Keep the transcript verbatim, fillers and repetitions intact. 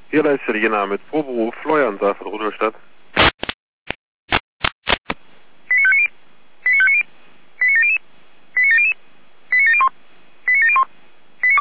Hier ist Jena mit Proberuf Florian von Rudolstadt.